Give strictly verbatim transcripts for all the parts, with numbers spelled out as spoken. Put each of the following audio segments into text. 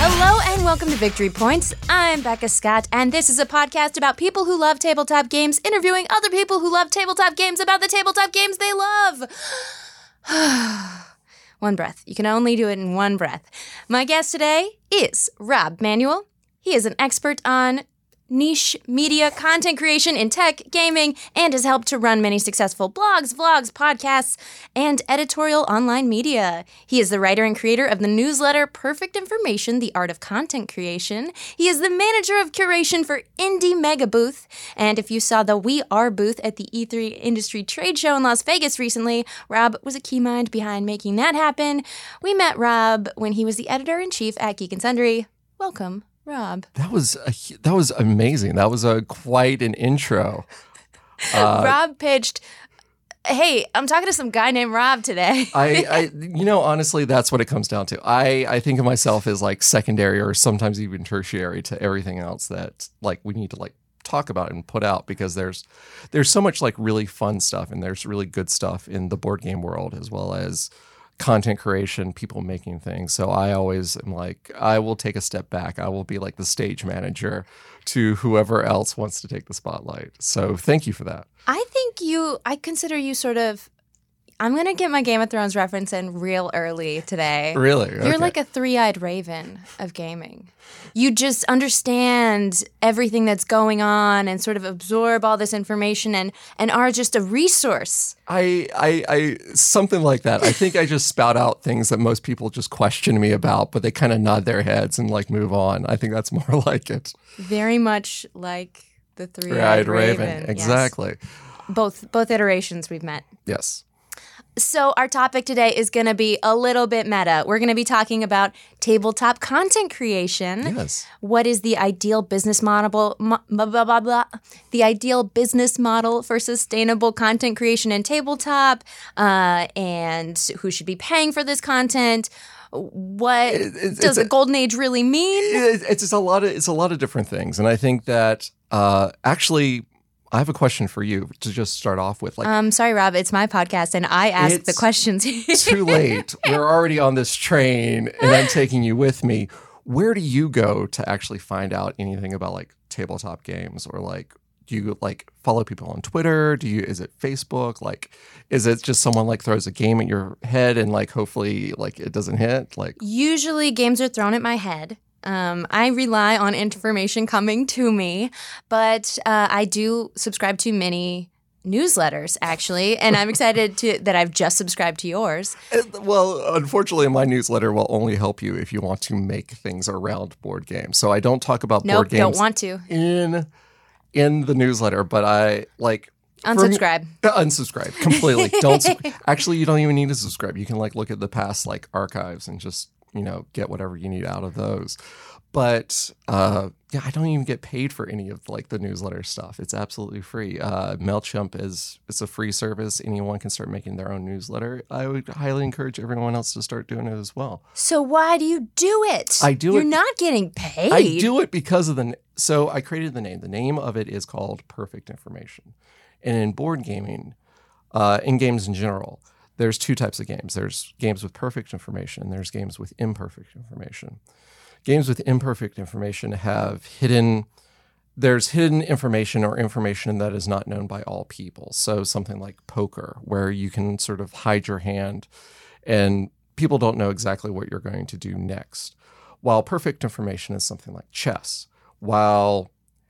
Hello and welcome to Victory Points. I'm Becca Scott, and this is a podcast about people who love tabletop games interviewing other people who love tabletop games about the tabletop games they love. One breath. You can only do it in one breath. My guest today is Rob Manuel. He is an expert on niche media content creation in tech, gaming, and has helped to run many successful blogs, vlogs, podcasts, and editorial online media. He is the writer and creator of the newsletter Perfect Information, The Art of Content Creation. He is the manager of curation for Indie Mega Booth. And if you saw the We Are booth at the E three Industry Trade Show in Las Vegas recently, Rob was a key mind behind making that happen. We met Rob when he was the editor-in-chief at Geek and Sundry. Welcome, Rob. That was a, that was amazing. That was a quite an intro. Uh, Rob pitched, "Hey, I'm talking to some guy named Rob today." I, I, you know, honestly, that's what it comes down to. I, I think of myself as like secondary or sometimes even tertiary to everything else that like we need to like talk about and put out, because there's there's so much like really fun stuff and there's really good stuff in the board game world, as well as content creation, people making things. So I always am like, I will take a step back. I will be like the stage manager to whoever else wants to take the spotlight. So thank you for that. I think you, I consider you sort of, I'm going to get my Game of Thrones reference in real early today. Really? You're Okay. like a three-eyed raven of gaming. You just understand everything that's going on and sort of absorb all this information and, and are just a resource. I, I, I, something like that. I think I just spout out things that most people just question me about, but they kind of nod their heads and like move on. I think that's more like it. Very much like the three-eyed, Three-eyed raven. raven. Yes. Exactly. Both both iterations we've met. Yes. So our topic today is going to be a little bit meta. We're going to be talking about tabletop content creation. Yes. What is the ideal business model? Mo- blah, blah, blah, blah. The ideal business model for sustainable content creation in tabletop, uh, and who should be paying for this content? What It- it's- does it's the a- golden age really mean? It- It's just a lot of it's a lot of different things, and I think that uh, actually, I have a question for you to just start off with. Like, Um, sorry, Rob, it's my podcast, and I ask the It's questions. too late. We're already on this train, and I'm taking you with me. Where do you go to actually find out anything about like tabletop games, or like do you like follow people on Twitter? Do you is it Facebook? Like, is it just someone like throws a game at your head and like hopefully like it doesn't hit? Like, Usually games are thrown at my head. Um, I rely on information coming to me, but uh, I do subscribe to many newsletters, actually, and I'm excited to that I've just subscribed to yours. well, unfortunately, my newsletter will only help you if you want to make things around board games. So I don't talk about Nope, board games don't want to. in in the newsletter, but I like for me- Unsubscribe. Uh, unsubscribe completely. Don't sub- actually. You don't even need to subscribe. You can like look at the past like archives and just you know get whatever you need out of those. But uh, yeah, I don't even get paid for any of like the newsletter stuff. It's absolutely free. Uh, Mailchimp is it's a free service. Anyone can start making their own newsletter. I would highly encourage everyone else to start doing it as well. So why do you do it? I do You're it- not getting paid. I do it because of the n- so I created the name. The name of it is called Perfect Information, and in board gaming, uh, in games in general, there's two types of games. There's games with perfect information, and there's games with imperfect information. Games with imperfect information have hidden, there's hidden information or information that is not known by all people. So something like poker, where you can sort of hide your hand and people don't know exactly what you're going to do next. While perfect information is something like chess. While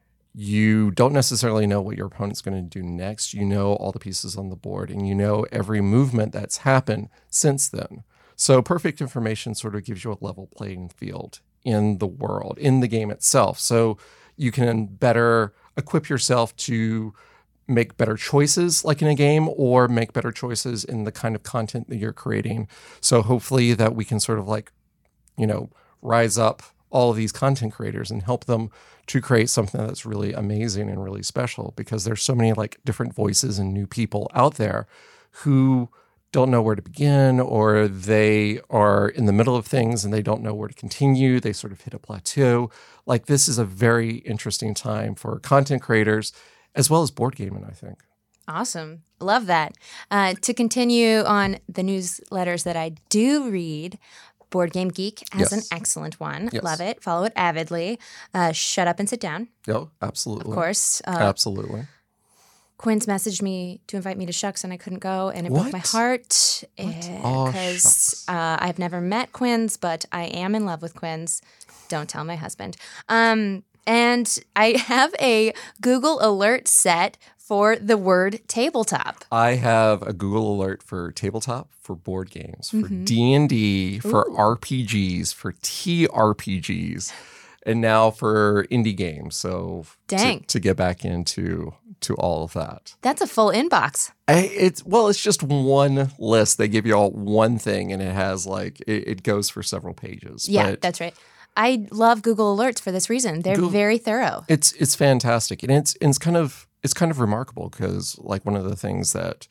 you don't necessarily know what your opponent's going to do next, you know all the pieces on the board and you know every movement that's happened since then. So perfect information sort of gives you a level playing field in the world, in the game itself. So you can better equip yourself to make better choices like in a game or make better choices in the kind of content that you're creating. So hopefully that we can sort of like, you know, rise up all of these content creators and help them to create something that's really amazing and really special, because there's so many like different voices and new people out there who don't know where to begin, or they are in the middle of things and they don't know where to continue. They sort of hit a plateau. Like, this is a very interesting time for content creators as well as board gaming, I think. Awesome. Love that. Uh, to continue on the newsletters that I do read, Board Game Geek has Yes. an excellent one. Yes. Love it. Follow it avidly. Uh, Shut Up and Sit Down, Yeah, absolutely. of course. Uh, Absolutely. Quinn's messaged me to invite me to Shucks, and I couldn't go, and it broke my What? heart Oh, because shucks. uh, I've never met Quinn's, but I am in love with Quinn's. Don't tell my husband. Um, and I have a Google alert set for the word tabletop. I have a Google alert for tabletop, for board games, for Mhm. D and D, for Ooh. R P Gs, for T R P Gs, and now for indie games. So to- Dang. To, get back into to all of that. That's a full inbox. I, it's well, it's just one list. They give you all one thing, and it has like it, it goes for several pages. Yeah, But that's right. I love Google Alerts for this reason. They're Google- very thorough. It's it's fantastic, and it's it's kind of it's kind of remarkable because like one of the things that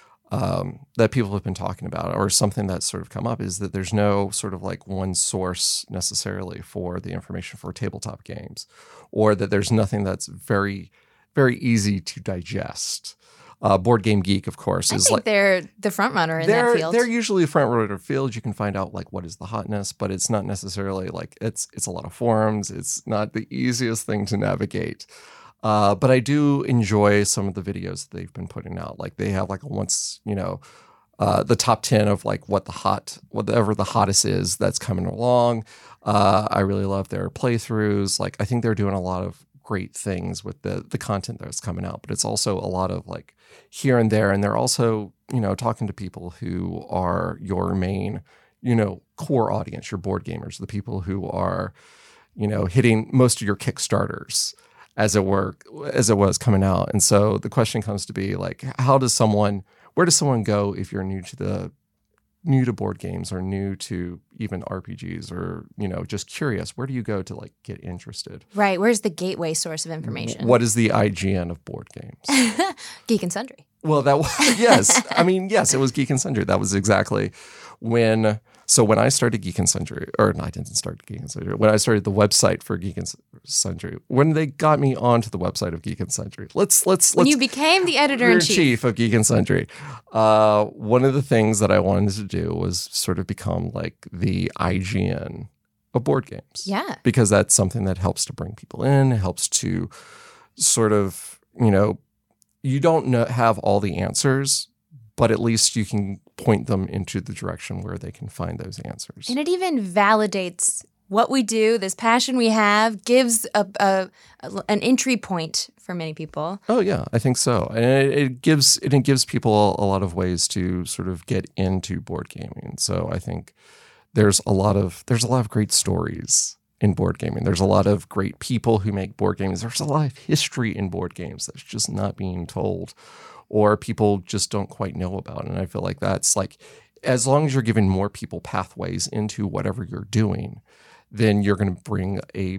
um, that people have been talking about, or something that's sort of come up, is that there's no sort of like one source necessarily for the information for tabletop games, or that there's nothing that's very very easy to digest. Uh, Board Game Geek, of course, I is think like they're the front runner in they're that field. they're usually a front runner field. You can find out like what is the hotness, but it's not necessarily like it's it's a lot of forums. It's not the easiest thing to navigate. Uh, but I do enjoy some of the videos that they've been putting out. Like they have like a once, you know, uh, the top ten of like what the hot, whatever the hottest is that's coming along. Uh, I really love their playthroughs. Like I think they're doing a lot of great things with the the content that's coming out, but it's also a lot of like here and there. And they're also, you know, talking to people who are your main, you know, core audience, your board gamers, the people who are, you know, hitting most of your Kickstarters, as it were, as it was coming out. And so the question comes to be like, how does someone, where does someone go if you're new to the, new to board games or new to even R P Gs or, you know, just curious, where do you go to like get interested? Right. Where's the gateway source of information? What is the I G N of board games? Geek and Sundry. Well, that was, yes. I mean, yes, it was Geek and Sundry. That was exactly when, so when I started Geek and Sundry, or no, I didn't start Geek and Sundry, when I started the website for Geek and Sundry, when they got me onto the website of Geek and Sundry, let's, let's, When let's. you became the editor in chief. chief of Geek and Sundry, uh, one of the things that I wanted to do was sort of become like the I G N of board games. Yeah. Because that's something that helps to bring people in, helps to sort of, you know, you don't know, have all the answers, but at least you can point them into the direction where they can find those answers. And it even validates what we do, this passion we have, gives a, a, a an entry point for many people. Oh yeah, I think so, and it, it gives it, it gives people a lot of ways to sort of get into board gaming. So I think there's a lot of there's a lot of great stories in board gaming. There's a lot of great people who make board games. There's a lot of history in board games that's just not being told, or people just don't quite know about. And I feel like that's like, as long as you're giving more people pathways into whatever you're doing, then you're going to bring a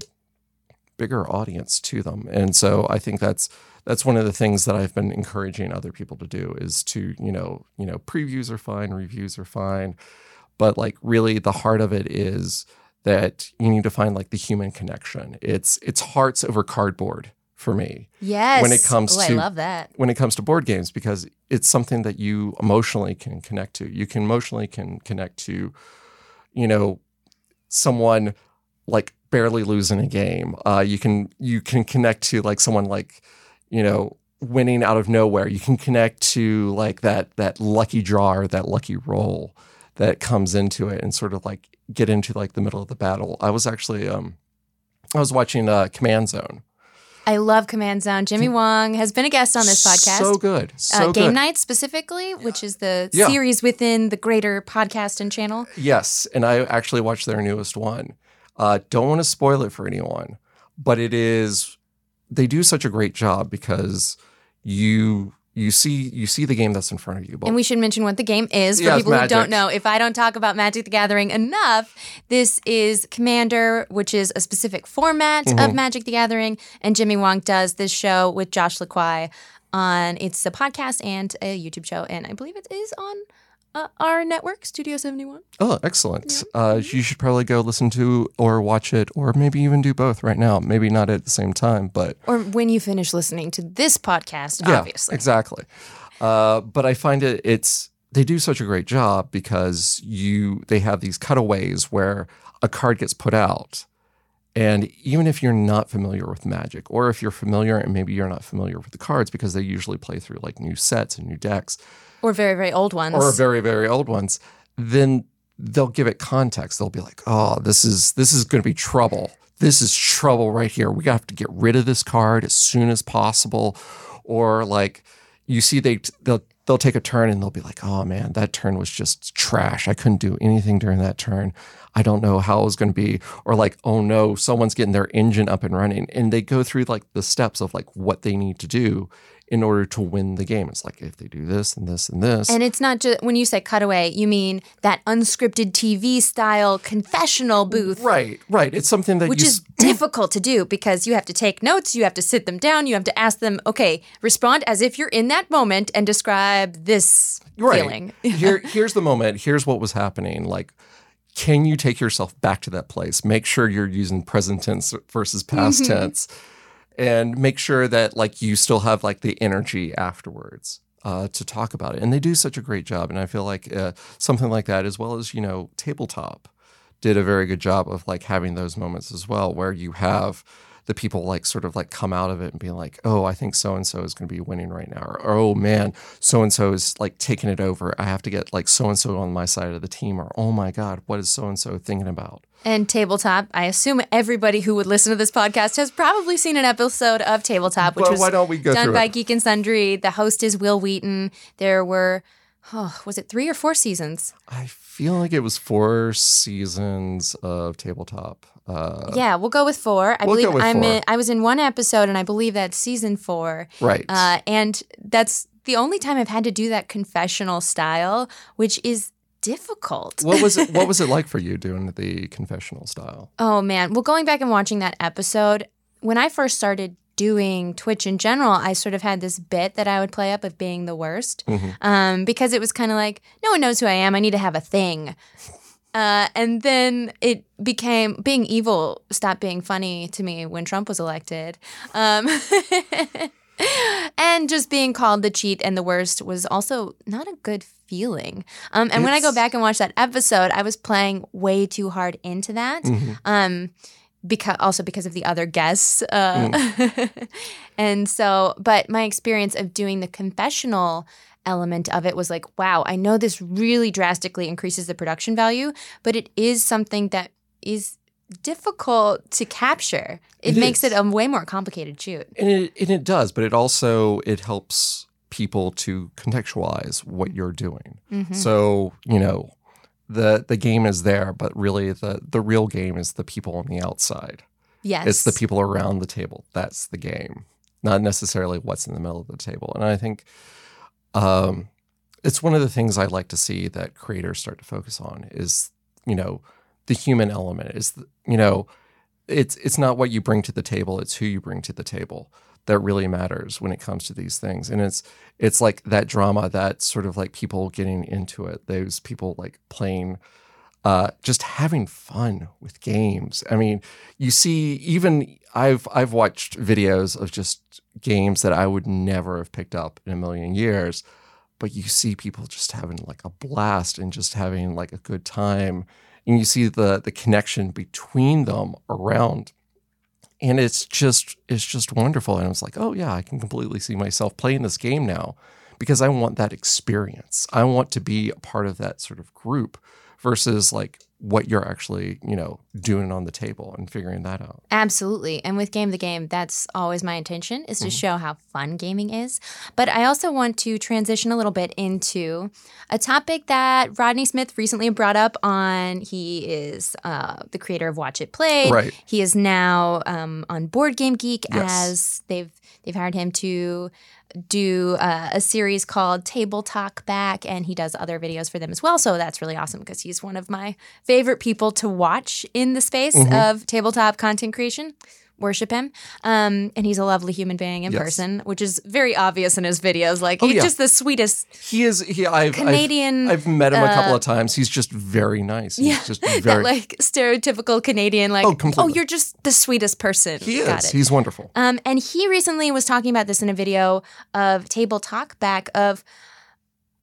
bigger audience to them. And so I think that's that's one of the things that I've been encouraging other people to do is to, you know, you know, previews are fine, reviews are fine, but like really the heart of it is that you need to find like the human connection. It's it's hearts over cardboard for me. Yes. When it comes oh, to I love that. when it comes to board games, because it's something that you emotionally can connect to. You can emotionally can connect to, you know, someone like barely losing a game. Uh, you can you can connect to like someone like, you know, winning out of nowhere. You can connect to like that that lucky draw or that lucky roll that comes into it and sort of like get into like the middle of the battle. I was actually um I was watching uh, Command Zone. I love Command Zone. Jimmy Wong has been a guest on this podcast. So good. So uh, Game good. Night specifically, which is the Yeah. series within the greater podcast and channel. Yes, and I actually watched their newest one. Uh, don't want to spoil it for anyone, but it is, they do such a great job because you you see you see the game that's in front of you. But And we should mention what the game is for Yeah, it's people who Magic. don't know. If I don't talk about Magic the Gathering enough, this is Commander, which is a specific format Mm-hmm. of Magic the Gathering. And Jimmy Wong does this show with Josh LaQuai on, it's a podcast and a YouTube show. And I believe it is on uh, our network, Studio seventy-one. Oh, excellent. Uh, you should probably go listen to or watch it, or maybe even do both right now. Maybe not at the same time, but Or when you finish listening to this podcast, yeah, obviously. exactly. Uh, but I find it it's they do such a great job because you they have these cutaways where a card gets put out. And even if you're not familiar with Magic, or if you're familiar and maybe you're not familiar with the cards, because they usually play through like new sets and new decks. Or very, very old ones. Or very, very old ones, then they'll give it context. They'll be like, oh, this is this is going to be trouble. This is trouble right here. We have to get rid of this card as soon as possible. Or like you see they they'll they'll take a turn and they'll be like, oh man, that turn was just trash. I couldn't do anything during that turn. I don't know how it was going to be. Or like, oh no, someone's getting their engine up and running. And they go through like the steps of like what they need to do in order to win the game. It's like, if they do this and this and this. And it's not just, when you say cutaway, you mean that unscripted T V style confessional booth. Right, right. It's something that Which you is difficult to do because you have to take notes, you have to sit them down, you have to ask them, okay, respond as if you're in that moment and describe this right. feeling. Here, here's the moment. Here's what was happening. Like, can you take yourself back to that place? Make sure you're using present tense versus past Mm-hmm. tense. And make sure that like you still have like the energy afterwards uh, to talk about it. And they do such a great job. And I feel like uh, something like that, as well as, you know, Tabletop did a very good job of like having those moments as well, where you have the people like sort of like come out of it and be like, oh, I think so-and-so is going to be winning right now. Or, oh man, so-and-so is like taking it over. I have to get like so-and-so on my side of the team. Or, oh my God, what is so-and-so thinking about? And Tabletop, I assume everybody who would listen to this podcast has probably seen an episode of Tabletop, which Well, was why don't we go done through by it? Geek and Sundry. The host is Will Wheaton. There were, oh, was it three or four seasons? I feel like it was four seasons of Tabletop. Uh, Yeah, we'll go with four. I We'll believe go with I'm four. in, I was in one episode, and I believe that's season four. Right. Uh, and that's the only time I've had to do that confessional style, which is difficult. what was it? What was it like for you doing the confessional style? Oh man. Well, going back and watching that episode, when I first started doing Twitch in general, I sort of had this bit that I would play up of being the worst, Mm-hmm. um, because it was kind of like, no one knows who I am. I need to have a thing. Uh, and then it became, being evil stopped being funny to me when Trump was elected. Um, and just being called the cheat and the worst was also not a good feeling. Um, and when I go It's- back and watch that episode, I was playing way too hard into that. Mm-hmm. Um, because also because of the other guests. Uh, Mm. and so, but my experience of doing the confessional element of it was like, wow, I know this really drastically increases the production value, but it is something that is difficult to capture. It, It makes is. it a way more complicated shoot. And it, and it does, but it also it helps people to contextualize what you're doing. Mm-hmm. So you know, the the game is there, but really the the real game is the people on the outside. Yes. It's the people around the table. That's the game, not necessarily what's in the middle of the table. And I think um, it's one of the things I like to see that creators start to focus on is, you know, the human element. Is the, you know, it's it's not what you bring to the table; it's who you bring to the table that really matters when it comes to these things. And it's it's like that drama, that sort of like people getting into it. Those people like playing. Uh, just having fun with games. I mean, you see, even I've I've watched videos of just games that I would never have picked up in a million years, but you see people just having like a blast and just having like a good time, and you see the the connection between them around, and it's just it's just wonderful. And I was like, oh yeah, I can completely see myself playing this game now because I want that experience. I want to be a part of that sort of group. Versus like what you're actually, you know, doing on the table and figuring that out. Absolutely. And with Game the Game, that's always my intention, is to Mm-hmm. show how fun gaming is. But I also want to transition a little bit into a topic that Rodney Smith recently brought up on. He is uh, the creator of Watch It Play. Right. He is now um, on Board Game Geek Yes. as they've they've hired him to do uh, a series called Table Talk Back, and he does other videos for them as well. So that's really awesome because he's one of my favorite people to watch in the space Mm-hmm. of tabletop content creation. Worship him. Um, and he's a lovely human being in Yes. person, which is very obvious in his videos. Like, Oh, he's yeah. just the sweetest. He is. He. I've Canadian, I've, I've met him a couple uh, of times. He's just very nice. He's Yeah, just that very. like stereotypical Canadian, like, Oh, oh, completely. you're just the sweetest person. he Got is. it. He's wonderful. Um, and he recently was talking about this in a video of Table Talk Back of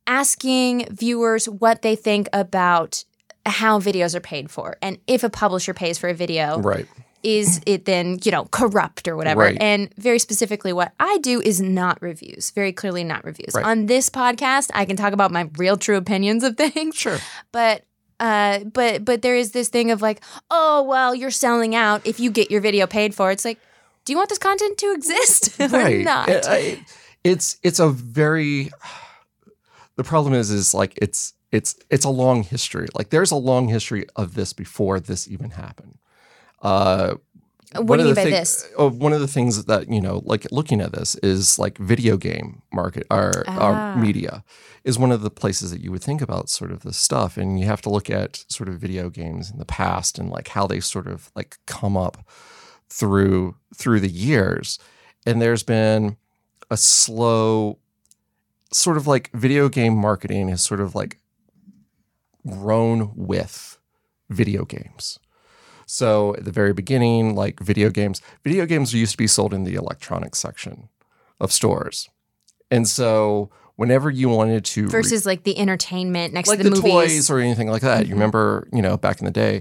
asking viewers what they think about how videos are paid for. And if a publisher pays for a video, Right. is it then, you know, corrupt or whatever? Right. And very specifically, what I do is not reviews. Very clearly not reviews. Right. On this podcast, I can talk about my real true opinions of things. Sure. But uh, but but there is this thing of like, oh, well, you're selling out if you get your video paid for. It's like, do you want this content to exist or Right. not? It- I- it's it's a very the problem is is like it's it's it's a long history. Like there's a long history of this before this even happened. Uh, What one do you of mean the by thing- this? oh, one of the things that, you know, like looking at this is like video game market or, Ah. or media is one of the places that you would think about sort of this stuff. And you have to look at sort of video games in the past and like how they sort of like come up through through the years. And there's been a slow sort of like video game marketing has sort of like grown with video games. So at the very beginning, like video games, video games used to be sold in the electronics section of stores. And so whenever you wanted to re- Versus like the entertainment next like to the, the, movies. toys or anything like that, you remember, you know, back in the day,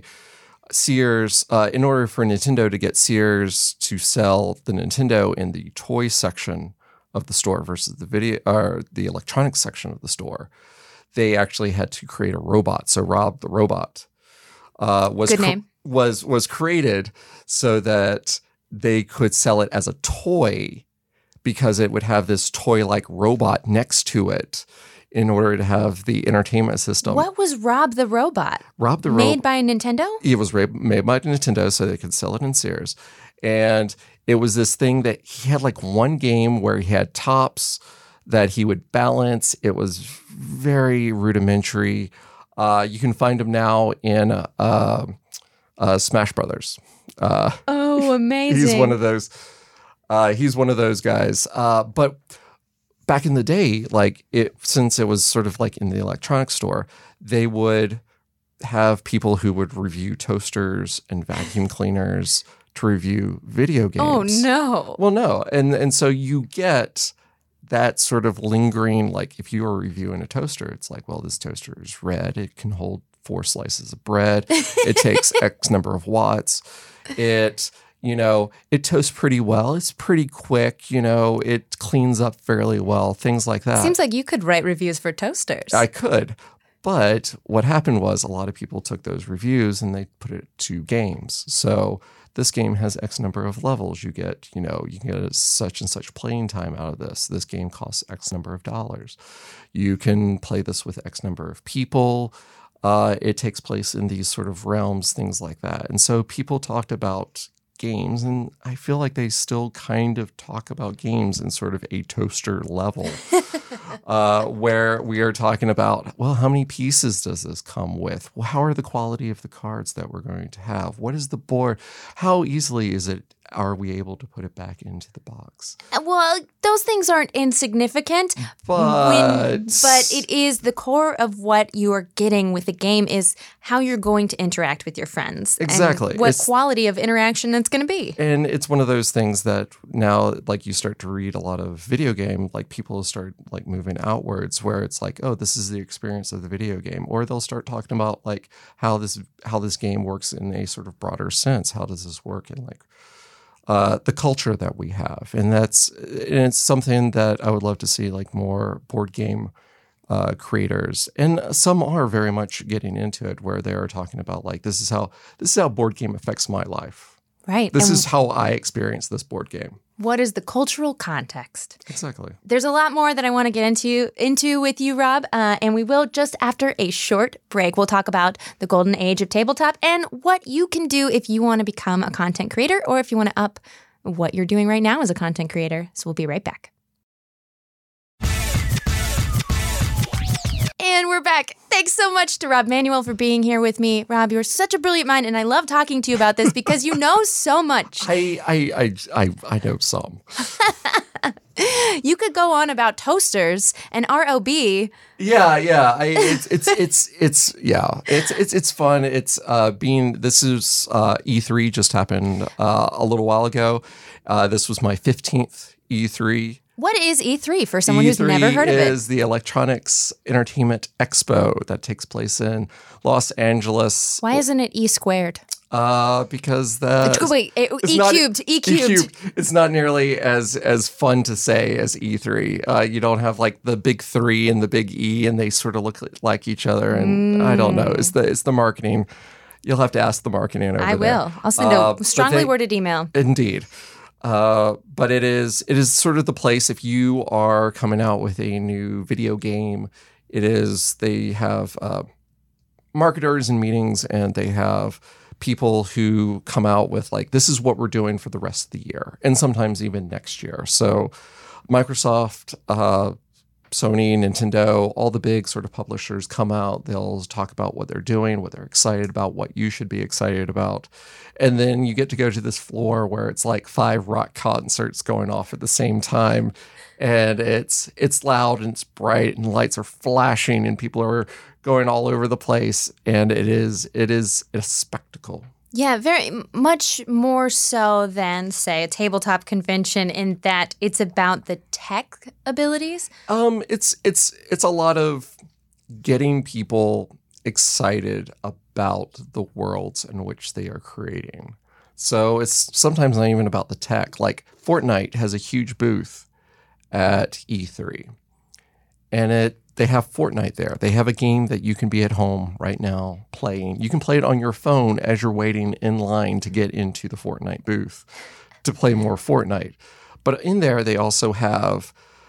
Sears, uh, in order for Nintendo to get Sears to sell the Nintendo in the toy section of the store versus the video or the electronics section of the store, they actually had to create a robot. So Rob the Robot uh, was Good cr- name. was was created so that they could sell it as a toy because it would have this toy-like robot next to it in order to have the entertainment system. What was Rob the Robot? Rob the Made Robot. by Nintendo? It was ra- made by Nintendo so they could sell it in Sears. And it was this thing that he had like one game where he had tops that he would balance. It was very rudimentary. Uh, you can find him now in uh, uh, uh, Smash Brothers. Uh, Oh, amazing. he's one of those. Uh, he's one of those guys. Uh, but back in the day, like it, since it was sort of like in the electronics store, they would have people who would review toasters and vacuum cleaners to review video games. Oh, no. Well, no, and and so you get that sort of lingering, like if you are reviewing a toaster, it's like, well, this toaster is red. It can hold four slices of bread. It takes X number of watts. It, you know, it toasts pretty well. It's pretty quick. You know, it cleans up fairly well. Things like that. Seems like you could write reviews for toasters. I could. But what happened was a lot of people took those reviews and they put it to games. So this game has X number of levels. You get, you know, you can get a such and such playing time out of this. This game costs X number of dollars. You can play this with X number of people. Uh, it takes place in these sort of realms, things like that. And so people talked about games, and I feel like they still kind of talk about games in sort of a toaster level, uh, where we are talking about, well, how many pieces does this come with? Well, how are the quality of the cards that we're going to have? What is the board? How easily is it? Are we able to put it back into the box? Well, those things aren't insignificant, But when, but it is the core of what you are getting with the game is how you're going to interact with your friends. Exactly. And what It's- quality of interaction it's going to be. And it's one of those things that now, like, you start to read a lot of video game, like people start like moving outwards, where it's like, oh, this is the experience of the video game, or they'll start talking about like how this how this game works in a sort of broader sense. How does this work in like uh, the culture that we have? And that's and it's something that I would love to see like more board game uh, creators, and some are very much getting into it, where they are talking about like this is how this is how board game affects my life. Right. This and is how I experience this board game. what is the cultural context? Exactly. There's a lot more that I want to get into into with you, Rob, uh, and we will just after a short break. We'll talk about the golden age of tabletop and what you can do if you want to become a content creator or if you want to up what you're doing right now as a content creator. So we'll be right back. And we're back. Thanks so much to Rob Manuel for being here with me. Rob, you're such a brilliant mind, and I love talking to you about this because you know so much. I I I I, I know some. You could go on about toasters and R O B. Yeah, yeah. I, it's it's it's it's yeah. It's it's it's fun. It's uh being this is uh E three just happened uh a little while ago. Uh this was my fifteenth E three What is E three for someone who's never heard of E three it? is the Electronics Entertainment Expo that takes place in Los Angeles. Why isn't it E squared? Uh, because the Wait, E not- cubed, E cubed. It's not nearly as as fun to say as E three. Uh, you don't have like the big three and the big E, and they sort of look like each other. And I don't know. It's the it's the marketing. You'll have to ask the marketing over I there. will. I'll send Uh, a strongly they- worded email. Indeed. Uh, but it is it is sort of the place if you are coming out with a new video game. It is they have uh, marketers and meetings, and they have people who come out with like, this is what we're doing for the rest of the year, and sometimes even next year. So Microsoft, uh, Sony, Nintendo, all the big sort of publishers come out. They'll talk about what they're doing, what they're excited about, what you should be excited about. And then you get to go to this floor where it's like five rock concerts going off at the same time. And it's it's loud and it's bright and lights are flashing and people are going all over the place. And it is it is a spectacle. Yeah, very much more so than, say, a tabletop convention in that it's about the tech abilities. Um, it's it's it's a lot of getting people excited about the worlds in which they are creating. So it's sometimes not even about the tech. Like Fortnite has a huge booth at E three, and it they have Fortnite there. They have a game that you can be at home right now playing. You can play it on your phone as you're waiting in line to get into the Fortnite booth to play more Fortnite. But in there, they also have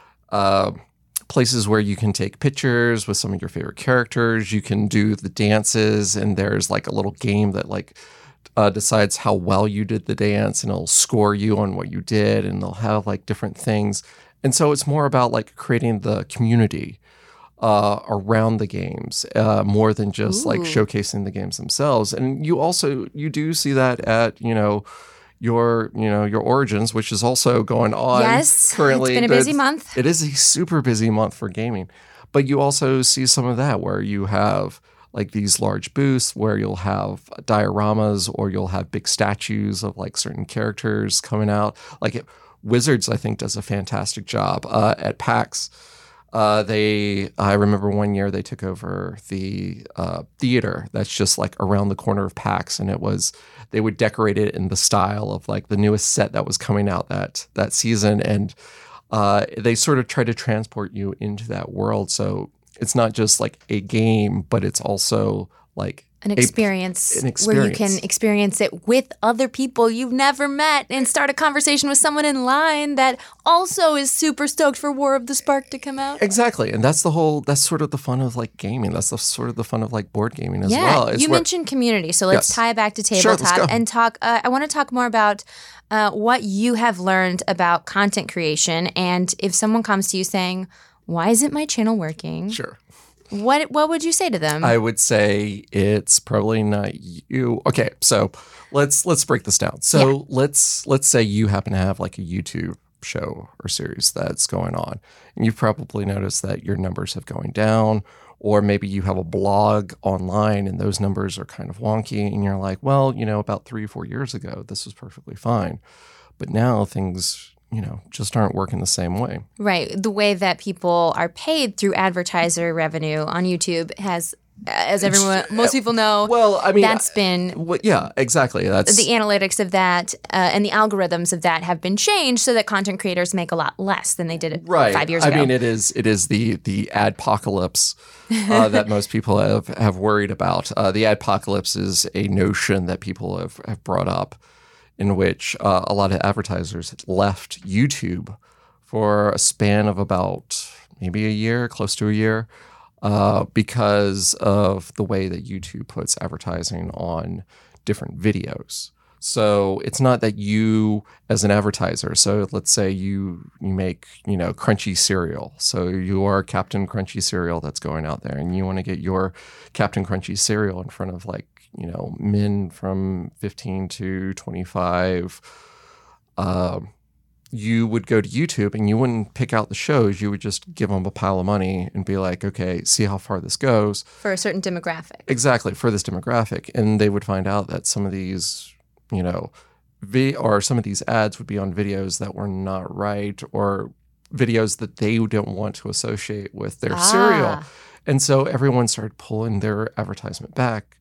uh, places where you can take pictures with some of your favorite characters. You can do the dances, and there's like a little game that like uh, decides how well you did the dance, and it'll score you on what you did, and they'll have like different things. And so it's more about like creating the community Uh, around the games, uh, more than just Ooh. like showcasing the games themselves. And you also you do see that at you know your you know your Origins, which is also going on. Yes, currently. it's been a busy month. It is a super busy month for gaming, but you also see some of that where you have like these large booths where you'll have dioramas or you'll have big statues of like certain characters coming out. Like it, Wizards, I think, does a fantastic job uh, at PAX. Uh, they, I remember one year they took over the uh, theater that's just like around the corner of PAX, and it was they would decorate it in the style of like the newest set that was coming out that that season, and uh, they sort of try to transport you into that world. So it's not just like a game, but it's also like An a- experience, an where you can experience. experience it with other people you've never met and start a conversation with someone in line that also is super stoked for War of the Spark to come out. Exactly, and that's the whole. That's sort of the fun of like gaming. That's the sort of the fun of like board gaming as Yeah, well. It's you where- mentioned community, so let's Yes. tie it back to Sure, let's tabletop go. and talk. Uh, I want to talk more about uh, what you have learned about content creation, and if someone comes to you saying, "Why isn't my channel working?" Sure. What what would you say to them? I would say it's probably not you. Okay, so let's let's break this down. So Yeah. let's let's say you happen to have like a YouTube show or series that's going on, and you've probably noticed that your numbers have going down, or maybe you have a blog online and those numbers are kind of wonky, and you're like, well, you know, about three or four years ago, this was perfectly fine, but now things, you know, just aren't working the same way. Right. The way that people are paid through advertiser revenue on YouTube has, as everyone, most people know, Well, I mean, that's been well, yeah, exactly. That's the analytics of that uh, and the algorithms of that have been changed so that content creators make a lot less than they did right. five years I ago. mean, it is it is the the adpocalypse uh, that most people have have worried about. Uh, the adpocalypse is a notion that people have, have brought up, in which uh, a lot of advertisers left YouTube for a span of about maybe a year, close to a year, uh, because of the way that YouTube puts advertising on different videos. So it's not that you, as an advertiser, so let's say you you make, you know, Crunchy cereal. So you are Captain Crunchy cereal that's going out there, and you want to get your Captain Crunchy cereal in front of like, you know, men from fifteen to twenty-five. Um, you would go to YouTube and you wouldn't pick out the shows. You would just give them a pile of money and be like, okay, see how far this goes. for a certain demographic. Exactly, for this demographic. And they would find out that some of these, you know, vi- or some of these ads would be on videos that were not right, or videos that they don't want to associate with their Ah. cereal. And so everyone started pulling their advertisement back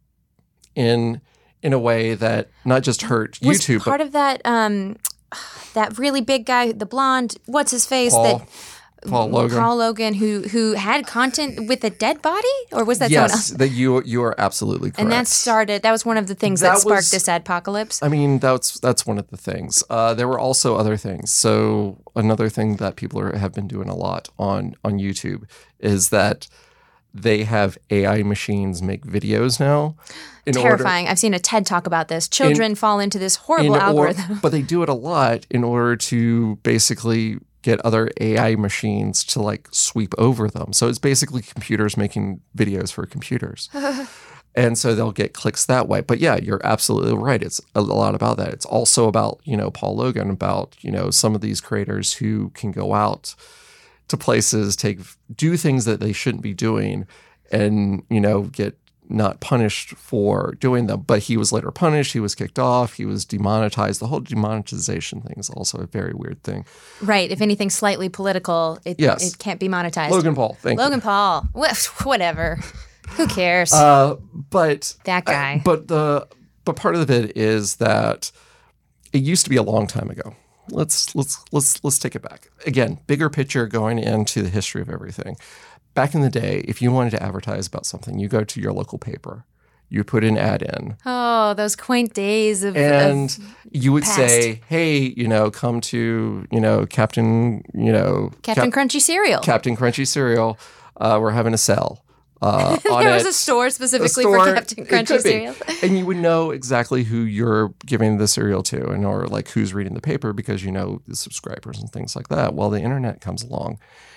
in in a way that not just hurt Was YouTube, part but of that um, that really big guy, the blonde, what's his face? Paul, that Paul Logan. Paul Logan, who who had content with a dead body, or was that someone Yes, else? that you you are absolutely correct. And that started. That was one of the things that, That sparked was- this adpocalypse. I mean, that's that's one of the things. Uh, there were also other things. So another thing that people are, have been doing a lot on on YouTube is that they have A I machines make videos now. In Terrifying. I've seen a TED talk about this. Children fall into this horrible Order, in or- algorithm. but they do it a lot in order to basically get other A I machines to like sweep over them. So it's basically computers making videos for computers. And so they'll get clicks that way. But yeah, you're absolutely right. It's a lot about that. It's also about, you know, Paul Logan, about, you know, some of these creators who can go out to places, take do things that they shouldn't be doing and, you know, get not punished for doing them. But he was later punished. He was kicked off. He was demonetized. The whole demonetization thing is also a very weird thing. Right. If anything's slightly political, it, Yes. it can't be monetized. Logan Paul, thank Logan you. Paul. Wha- Whatever. Who cares? Uh, but that guy. Uh, but the but part of it is that it used to be a long time ago. Let's let's let's let's take it back. Again, bigger picture going into the history of everything. Back in the day, if you wanted to advertise about something, you go to your local paper, you put an ad in, oh, those quaint days of. and of you would past. say, "Hey, you know, come to you know Captain, you know Captain Cap- Crunchy cereal. Captain Crunchy cereal. Uh, we're having a sale." Uh, on there was it. a store A specifically store- for Captain it Crunchy could be. cereal. And you would know exactly who you're giving the cereal to, and or like who's reading the paper, because you know the subscribers and things like that. Well, the internet comes along,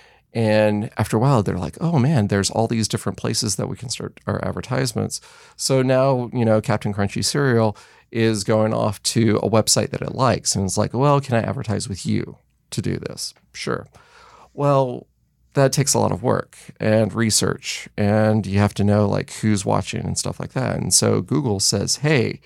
and after a while, they're like, "Oh man, there's all these different places that we can start our advertisements." So now, you know, Captain Crunchy cereal is going off to a website that it likes, and it's like, "Well, can I advertise with you to do this?" Sure. Well, that takes a lot of work and research, and you have to know like who's watching and stuff like that. And so Google says, hey,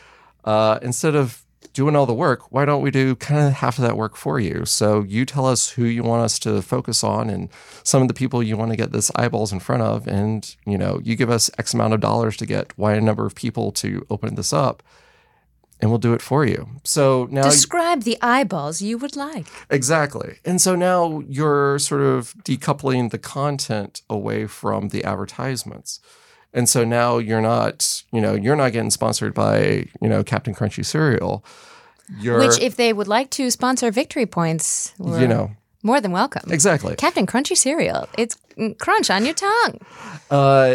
uh, instead of doing all the work, why don't we do kind of half of that work for you? So you tell us who you want us to focus on and some of the people you want to get this eyeballs in front of. And, you know, you give us X amount of dollars to get Y number of people to open this up, and we'll do it for you. So now Describe the eyeballs you would like. Exactly. And so now you're sort of decoupling the content away from the advertisements. And so now you're not, you know, you're not getting sponsored by, you know, Captain Crunchy cereal. You're, Which, if they would like to sponsor Victory Points, we're you know, more than welcome. exactly. Captain Crunchy cereal. It's crunch on your tongue. Uh,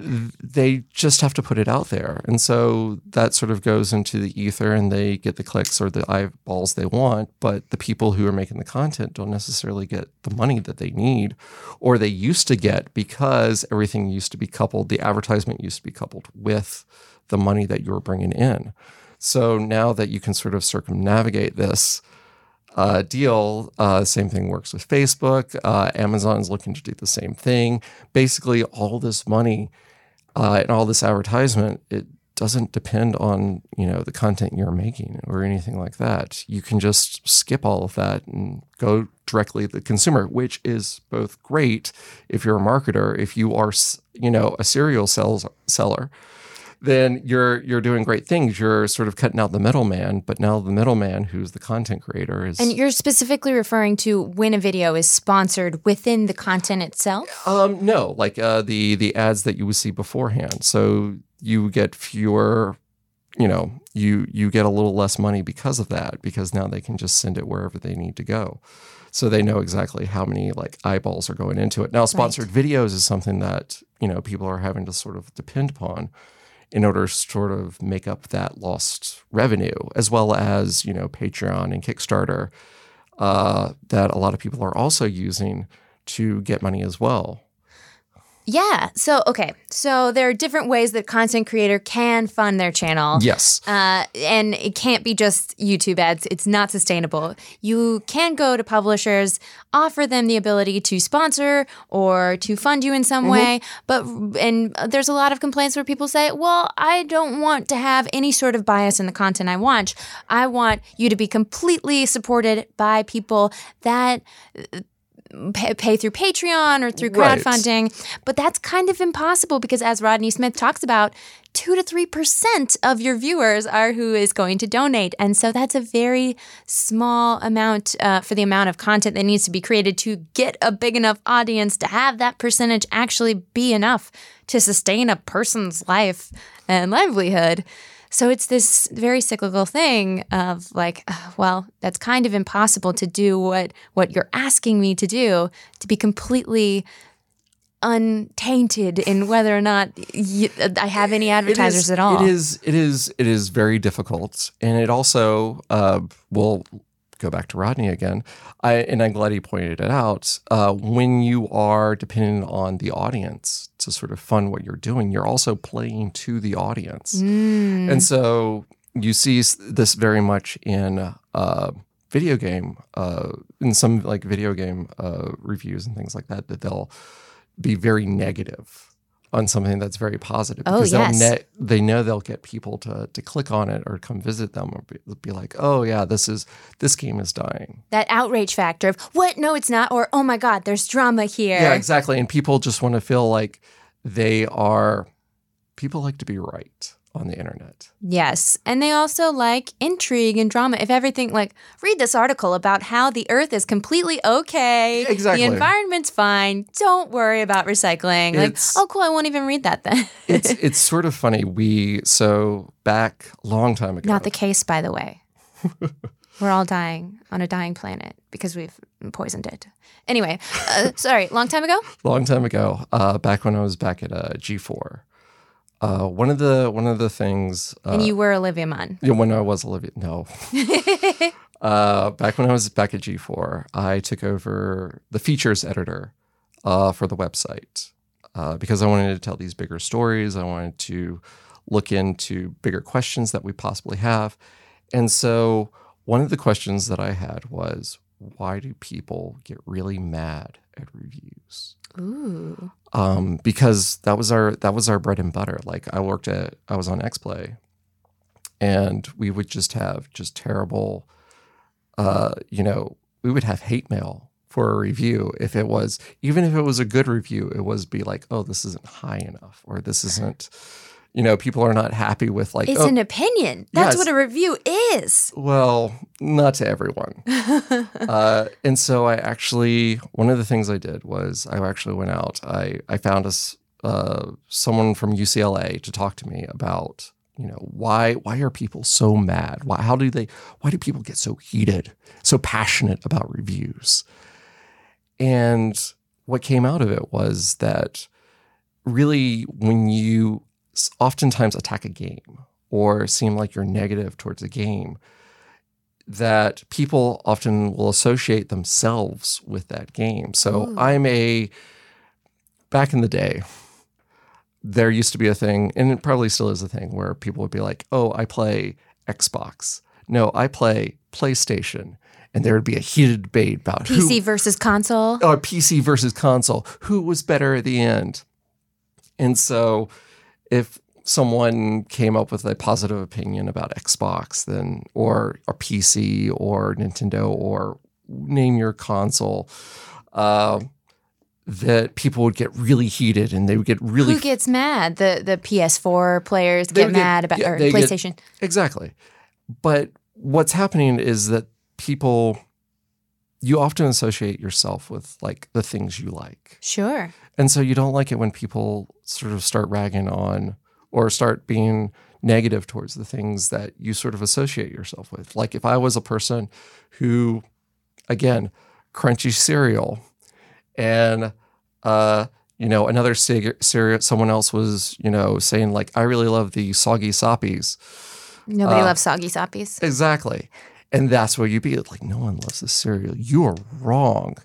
they just have to put it out there. And so that sort of goes into the ether, and they get the clicks or the eyeballs they want. But the people who are making the content don't necessarily get the money that they need, or they used to get, because everything used to be coupled. The advertisement used to be coupled with the money that you were bringing in. So now that you can sort of circumnavigate this Uh, deal. Uh, same thing works with Facebook. Uh, Amazon's looking to do the same thing. Basically, all this money uh, and all this advertisement, it doesn't depend on, you know, the content you're making or anything like that. You can just skip all of that and go directly to the consumer, which is both great if you're a marketer. If you are, you know, a cereal sales, seller, then you're you're doing great things. You're sort of cutting out the middleman, but now the middleman, who's the content creator, is And you're specifically referring to when a video is sponsored within the content itself? um no, like uh, the the ads that you would see beforehand. So you get fewer, you know, you you get a little less money because of that, because now they can just send it wherever they need to go. So they know exactly how many like eyeballs are going into it. Now, sponsored videos is something that, you know, people are having to sort of depend upon in order to sort of make up that lost revenue, as well as, you know, Patreon and Kickstarter, uh, that a lot of people are also using to get money as well. Yeah. So, okay. So there are different ways that content creator can fund their channel. Yes. Uh, and it can't be just YouTube ads. It's not sustainable. You can go to publishers, offer them the ability to sponsor or to fund you in some mm-hmm. way. But and there's a lot of complaints where people say, well, I don't want to have any sort of bias in the content I watch. I want you to be completely supported by people that Pay, pay through Patreon or through crowdfunding. Right. But that's kind of impossible because, as Rodney Smith talks about, two to three percent of your viewers are who is going to donate. And so that's a very small amount uh, for the amount of content that needs to be created to get a big enough audience to have that percentage actually be enough to sustain a person's life and livelihood. So it's this very cyclical thing of like, well, that's kind of impossible to do what what you're asking me to do, to be completely untainted in whether or not you, I have any advertisers is, at all. It is, it is, it is very difficult, and it also uh, will go back to Rodney again. I and I'm glad he pointed it out. Uh, when you are dependent on the audience to sort of fund what you're doing, you're also playing to the audience, mm. and so you see this very much in uh, video game, uh, in some like video game uh, reviews and things like that. That they'll be very negative on something that's very positive because oh, yes. they'll ne- they know they'll get people to to click on it or come visit them or be, be like, oh yeah, this is this game is dying. That outrage factor of what? No, it's not. Or oh my God, there's drama here. Yeah, exactly. And people just want to feel like they are. People like to be right on the internet. Yes. And they also like intrigue and drama. If everything, like, read this article about how the earth is completely okay. Exactly. The environment's fine. Don't worry about recycling. It's, like, oh, cool, I won't even read that then. it's it's sort of funny. We, so back a long time ago. Not the case, by the way. We're all dying on a dying planet because we've poisoned it. Anyway, uh, sorry, long time ago? Long time ago, uh, back when I was back at uh, G four. Uh, one of the one of the things, uh, and you were Olivia Munn. Yeah, when I was Olivia, no. uh, back when I was back at G four, I took over the features editor uh, for the website uh, because I wanted to tell these bigger stories. I wanted to look into bigger questions that we possibly have, and so one of the questions that I had was, why do people get really mad at reviews? Ooh. Um, because that was our that was our bread and butter. Like I worked at I was on X Play, and we would just have just terrible, uh, you know, we would have hate mail for a review. If it was even if it was a good review, it was be like, oh, this isn't high enough, or this isn't, you know, people are not happy with like. It's oh, an opinion. That's yes. what a review is. Well, not to everyone. uh, and so I actually, one of the things I did was I actually went out. I, I found us uh, someone from U C L A to talk to me about, you know, why why are people so mad? Why how do they why do people get so heated, so passionate about reviews? And what came out of it was that really when you oftentimes attack a game or seem like you're negative towards a game, that people often will associate themselves with that game. So Ooh. I'm a, back in the day, there used to be a thing, and it probably still is a thing, where people would be like, oh, I play Xbox. No, I play PlayStation. And there would be a heated debate about P C who, versus console. Or P C versus console. Who was better at the end? And so if someone came up with a positive opinion about Xbox, then or a P C or Nintendo or name your console, uh, that people would get really heated and they would get really. Who gets mad? The the P S four players get mad get, about yeah, or PlayStation. Get, exactly, but what's happening is that people, you often associate yourself with like the things you like. Sure. And so you don't like it when people sort of start ragging on or start being negative towards the things that you sort of associate yourself with. Like if I was a person who, again, crunchy cereal and, uh, you know, another cereal, someone else was, you know, saying like, I really love the soggy soppies. Nobody uh, loves soggy soppies. Exactly. And that's where you'd be like, no one loves this cereal. You are wrong.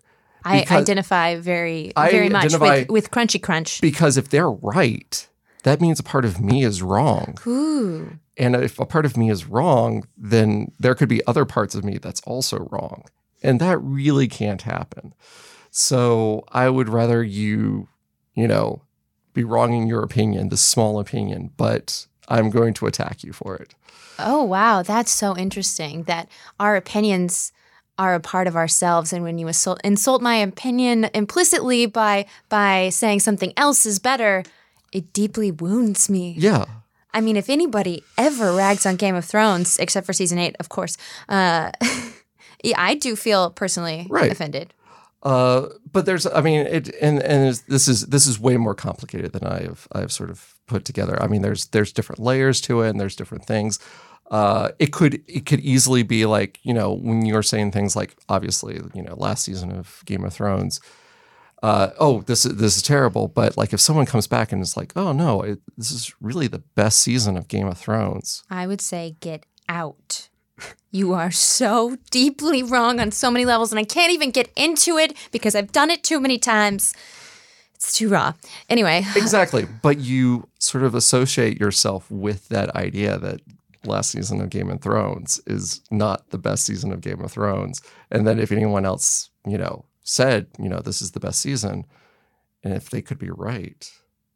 I Because identify very, I very much identify- with, with Crunchy Crunch. because if they're right, that means a part of me is wrong. Ooh. And if a part of me is wrong, then there could be other parts of me that's also wrong. And that really can't happen. So I would rather you, you know, be wrong in your opinion, this small opinion, but I'm going to attack you for it. Oh, wow. That's so interesting that our opinions are a part of ourselves. And when you insult, insult my opinion implicitly by by saying something else is better, it deeply wounds me. Yeah. I mean, if anybody ever rags on Game of Thrones, except for season eight, of course, uh, yeah, I do feel personally Right. offended. Uh, but there's, I mean, it, and and it's- this is this is way more complicated than I have I've sort of put together. I mean, there's there's different layers to it, and there's different things. Uh, it could it could easily be like, you know, when you're saying things like, obviously, you know, last season of Game of Thrones. Uh, oh, this is this is terrible. But like, if someone comes back and is like, oh no, it, this is really the best season of Game of Thrones. I would say get out. You are so deeply wrong on so many levels, and I can't even get into it because I've done it too many times. It's too raw. Anyway. Exactly. But you sort of associate yourself with that idea that last season of Game of Thrones is not the best season of Game of Thrones. And then if anyone else, you know, said, you know, this is the best season, and if they could be right,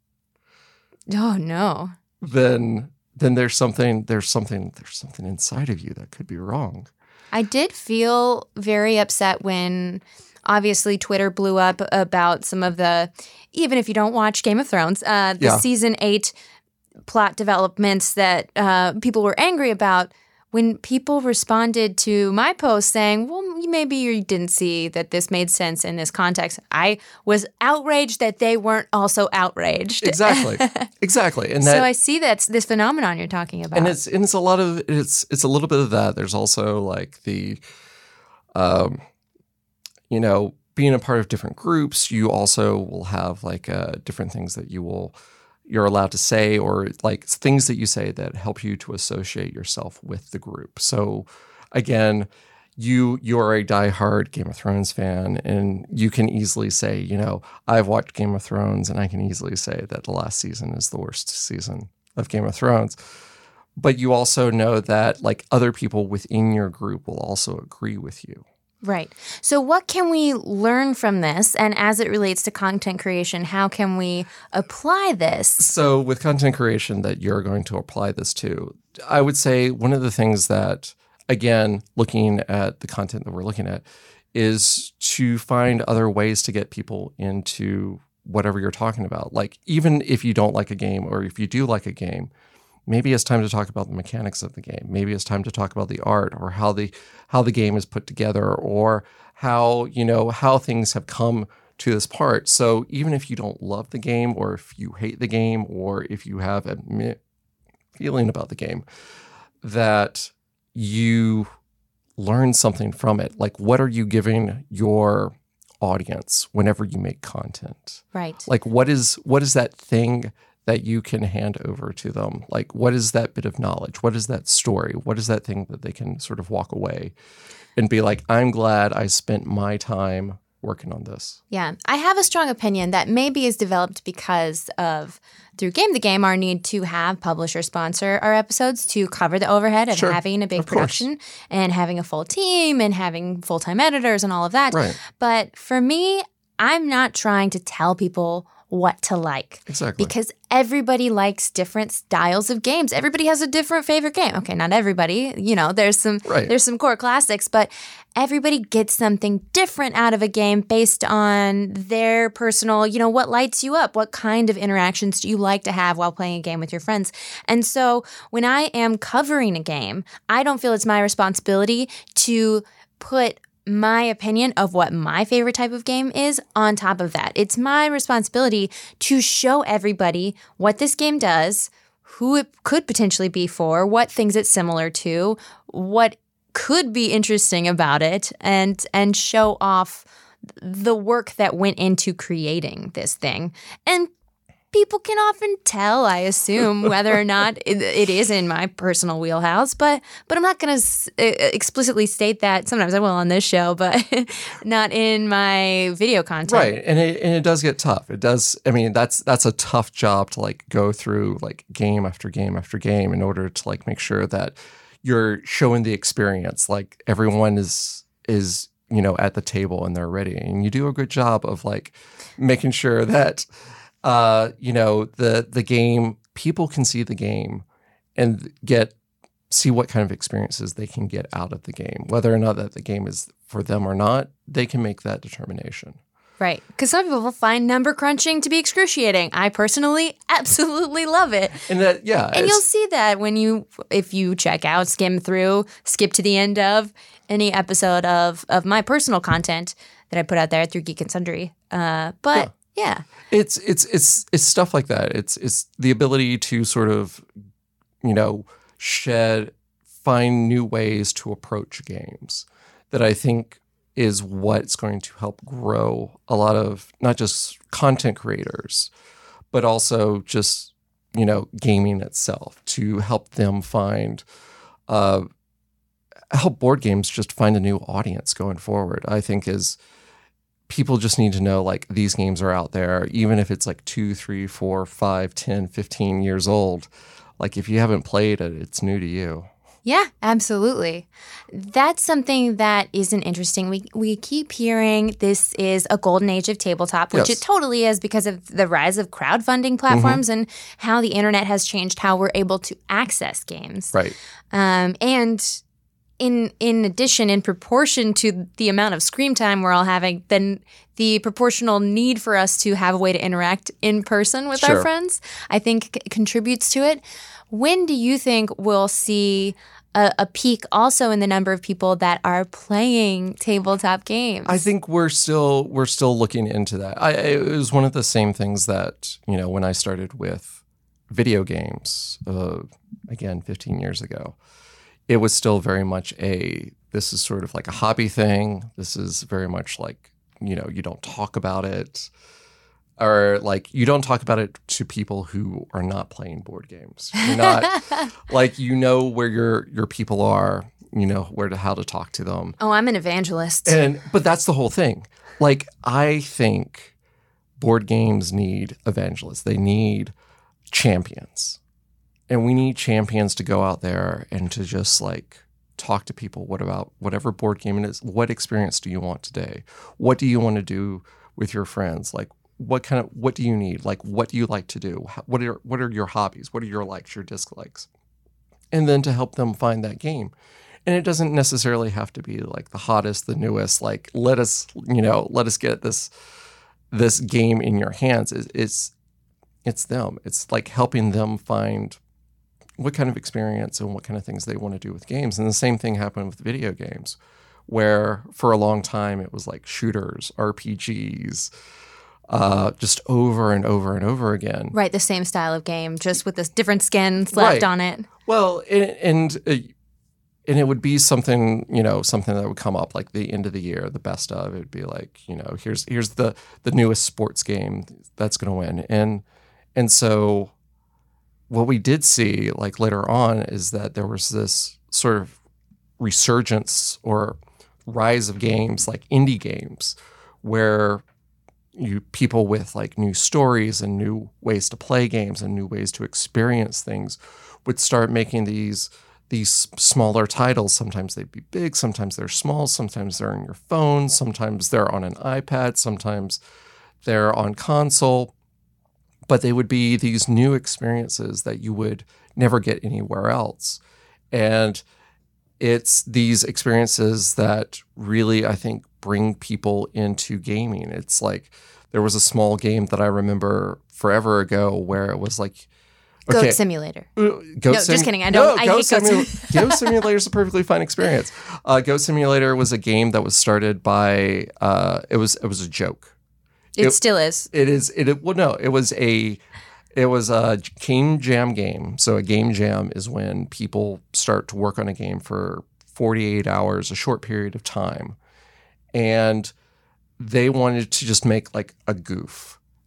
Oh, no. then then there's something there's something there's something inside of you that could be wrong. I did feel very upset when obviously Twitter blew up about some of the, even if you don't watch Game of Thrones, uh, the Yeah. season eight plot developments that uh, people were angry about. When people responded to my post saying, well, maybe you didn't see that this made sense in this context, I was outraged that they weren't also outraged. Exactly. Exactly. And that So I see that's this phenomenon you're talking about. and it's and it's a lot of it's it's a little bit of that. There's also like the um you know, being a part of different groups, you also will have like uh different things that you will you're allowed to say, or like things that you say that help you to associate yourself with the group. So again, you you're a diehard Game of Thrones fan, and you can easily say, you know, I've watched Game of Thrones, and I can easily say that the last season is the worst season of Game of Thrones. But you also know that like other people within your group will also agree with you. Right. So what can we learn from this? And as it relates to content creation, how can we apply this? So with content creation that you're going to apply this to, I would say one of the things that, again, looking at the content that we're looking at, is to find other ways to get people into whatever you're talking about. Like, even if you don't like a game, or if you do like a game, maybe it's time to talk about the mechanics of the game. Maybe it's time to talk about the art, or how the how the game is put together, or how, you know, how things have come to this part. So even if you don't love the game, or if you hate the game, or if you have a meh feeling about the game, that you learn something from it. Like, what are you giving your audience whenever you make content? Right. Like, what is what is that thing that you can hand over to them? Like, what is that bit of knowledge? What is that story? What is that thing that they can sort of walk away and be like, I'm glad I spent my time working on this? Yeah. I have a strong opinion that maybe is developed because of, through Game the Game, our need to have publishers sponsor our episodes to cover the overhead of Sure. having a big Of course. production and having a full team and having full-time editors and all of that. Right. But for me, I'm not trying to tell people what to like. Exactly. Because everybody likes different styles of games. Everybody has a different favorite game. Okay, not everybody. You know, there's some Right. there's some core classics, but everybody gets something different out of a game based on their personal, you know, what lights you up, what kind of interactions do you like to have while playing a game with your friends. And so when I am covering a game, I don't feel it's my responsibility to put my opinion of what my favorite type of game is on top of that. It's my responsibility to show everybody what this game does, who it could potentially be for, what things it's similar to, what could be interesting about it, and and show off the work that went into creating this thing. And people can often tell, I assume, whether or not it, it is in my personal wheelhouse. But but I'm not going to explicitly state that. Sometimes I will on this show, but not in my video content. Right, and it and it does get tough. It does. I mean, that's that's a tough job to like go through like game after game after game in order to like make sure that you're showing the experience. Like everyone is is you know at the table and they're ready, and you do a good job of like making sure that. Uh, you know, the the game, people can see the game and get see what kind of experiences they can get out of the game. Whether or not that the game is for them or not, they can make that determination. Right. Because some people find number crunching to be excruciating. I personally absolutely love it. And that, yeah. And you'll see that when you, if you check out, skim through, skip to the end of any episode of, of my personal content that I put out there through Geek and Sundry. Uh, but... Yeah. Yeah. It's it's it's it's stuff like that. It's it's the ability to sort of, you know, shed, find new ways to approach games that I think is what's going to help grow a lot of not just content creators, but also just, you know, gaming itself to help them find, uh, help board games just find a new audience going forward. I think is. People just need to know, like, these games are out there, even if it's like two, three, four, five, ten, fifteen years old. Like, if you haven't played it, it's new to you. Yeah, absolutely. That's something that isn't interesting. We we keep hearing this is a golden age of tabletop, which Yes. it totally is because of the rise of crowdfunding platforms Mm-hmm. and how the internet has changed how we're able to access games. Right. Um, and in in addition, in proportion to the amount of screen time we're all having, then the proportional need for us to have a way to interact in person with our Sure. friends, I think c- contributes to it. When do you think we'll see a, a peak also in the number of people that are playing tabletop games? I think we're still we're still looking into that. I, it was one of the same things that, you know, when I started with video games, uh, again, fifteen years ago, it was still very much a, this is sort of like a hobby thing. This is very much like, you know, you don't talk about it. Or like, you don't talk about it to people who are not playing board games. You're not, like, you know where your your people are, you know, where to, how to talk to them. Oh, I'm an evangelist. And, but that's the whole thing. Like, I think board games need evangelists. They need champions. And we need champions to go out there and to just like talk to people. What about whatever board game it is? What experience do you want today? What do you want to do with your friends? Like, what kind of, what do you need? Like, what do you like to do? How- What are, what are your hobbies? What are your likes, your dislikes? And then to help them find that game. And it doesn't necessarily have to be like the hottest, the newest, like, let us, you know, let us get this, this game in your hands. It's, it's, it's them. It's like helping them find what kind of experience and what kind of things they want to do with games. And the same thing happened with video games, where for a long time it was like shooters, R P Gs, uh, just over and over and over again. Right, the same style of game, just with this different skin slapped Right. on it. Well, and and, uh, and it would be something, you know, something that would come up like the end of the year, the best of. It would be like, you know, here's here's the the newest sports game that's going to win, and and so. What we did see, like later on, is that there was this sort of resurgence or rise of games, like indie games, where you people with like new stories and new ways to play games and new ways to experience things would start making these these smaller titles. Sometimes they'd be big, sometimes they're small, sometimes they're on your phone, sometimes they're on an iPad, sometimes they're on console. But they would be these new experiences that you would never get anywhere else. And it's these experiences that really, I think, bring people into gaming. It's like there was a small game that I remember forever ago where it was like, okay, Goat Simulator. uh, Goat No, Sim- just kidding. I don't- No, I Goat hate Goat Simu- Goat Simulator is a perfectly fine experience. Uh, Goat Simulator was a game that was started by, uh, it was it was a joke. It, It- still is. It is. It well, no. It was a. It was a game jam game. So a game jam is when people start to work on a game for forty-eight hours, a short period of time, and they wanted to just make like a goof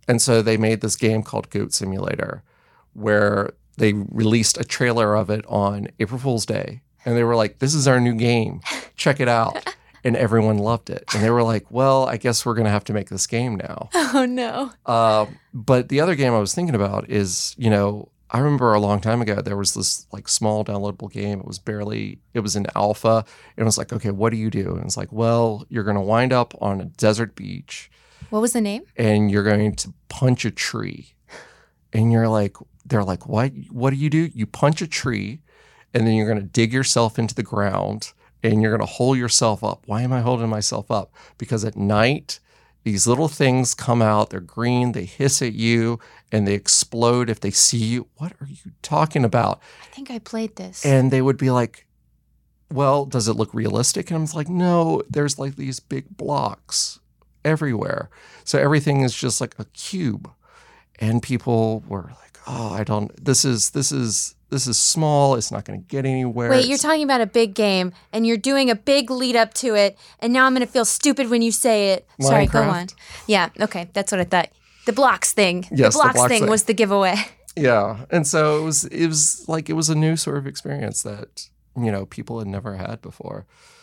And so they made this game called Goat Simulator, where they released a trailer of it on April Fool's Day. And they were like, this is our new game. Check it out. And everyone loved it. And they were like, well, I guess we're going to have to make this game now. Oh, no. Uh, but the other game I was thinking about is, you know, I remember a long time ago, there was this like small downloadable game. It was barely, it was in alpha. And it was like, okay, what do you do? And it's like, well, you're going to wind up on a desert beach. What was the name? And you're going to punch a tree. And you're like, they're like, what? What do you do? You punch a tree, and then you're going to dig yourself into the ground, and you're going to hold yourself up. Why am I holding myself up? Because at night, these little things come out. They're green. They hiss at you, and they explode if they see you. What are you talking about? I think I played this. And they would be like, well, does it look realistic? And I'm like, no, there's like these big blocks everywhere. So everything is just like a cube. And people were like, oh, I don't, this is, this is, this is small. It's not going to get anywhere. Wait, you're talking about a big game, and you're doing a big lead up to it, and now I'm going to feel stupid when you say it. Minecraft? Sorry, go on. Yeah, okay, that's what I thought. The blocks thing. Yes, the blocks, the blocks thing, thing was the giveaway. Yeah. And so it was, it was like, it was a new sort of experience that, you know, people had never had before.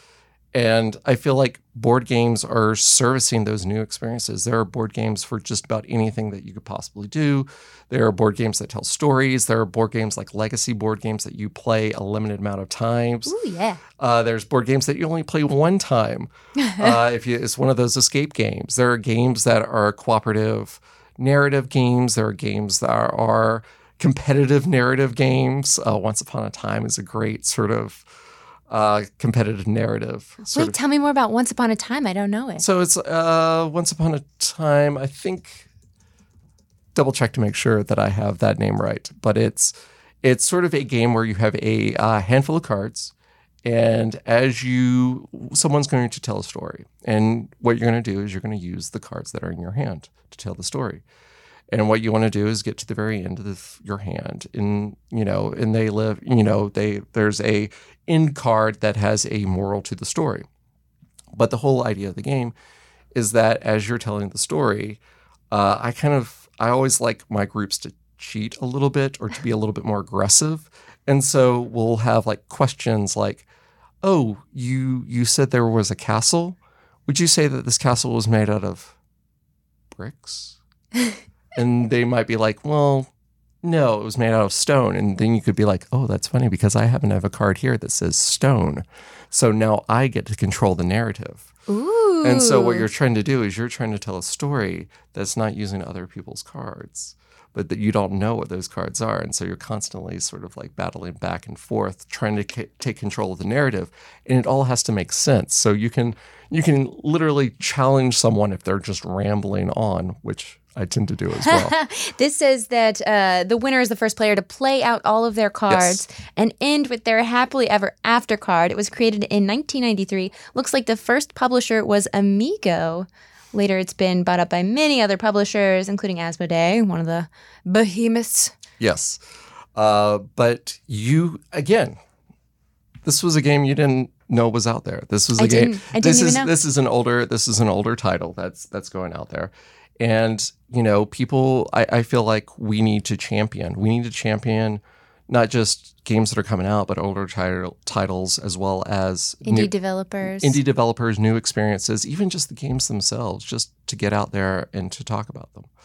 And I feel like board games are servicing those new experiences. There are board games for just about anything that you could possibly do. There are board games that tell stories. There are board games like legacy board games that you play a limited amount of times. Ooh, yeah. Uh, there's board games that you only play one time. uh, if you, it's one of those escape games. There are games that are cooperative narrative games. There are games that are, are competitive narrative games. Uh, Once Upon a Time is a great sort of Uh, competitive narrative. Wait, of. tell me more about Once Upon a Time. I don't know it. So it's uh, Once Upon a Time, I think, double check to make sure that I have that name right. But it's it's sort of a game where you have a uh, handful of cards, and as you, someone's going to tell a story. And what you're going to do is you're going to use the cards that are in your hand to tell the story. And what you want to do is get to the very end of the, your hand, and you know, and they live, you know, they there's a end card that has a moral to the story. But the whole idea of the game is that as you're telling the story, uh, I kind of I always like my groups to cheat a little bit or to be a little bit more aggressive, and so we'll have like questions like, "Oh, you you said there was a castle. Would you say that this castle was made out of bricks?" And they might be like, well, no, it was made out of stone. And then you could be like, oh, that's funny because I happen to have a card here that says stone. So now I get to control the narrative. Ooh. And so what you're trying to do is you're trying to tell a story that's not using other people's cards, but that you don't know what those cards are. And so you're constantly sort of like battling back and forth, trying to c- take control of the narrative. And it all has to make sense. So you can you can literally challenge someone if they're just rambling on, which I tend to do as well. This says that uh, the winner is the first player to play out all of their cards Yes. and end with their happily ever after card. It was created in nineteen ninety-three. Looks like the first publisher was Amigo. Later, it's been bought up by many other publishers, including Asmodee, one of the behemoths. Yes. Uh, but you, again, this was a game you didn't know was out there. This was a I game. didn't- I didn't this even is know. this is an older this is an older title that's that's going out there. And, you know, people, I, I feel like we need to champion. We need to champion not just games that are coming out, but older title, titles as well as Indie new, developers. indie developers, new experiences, even just the games themselves, just to get out there and to talk about them.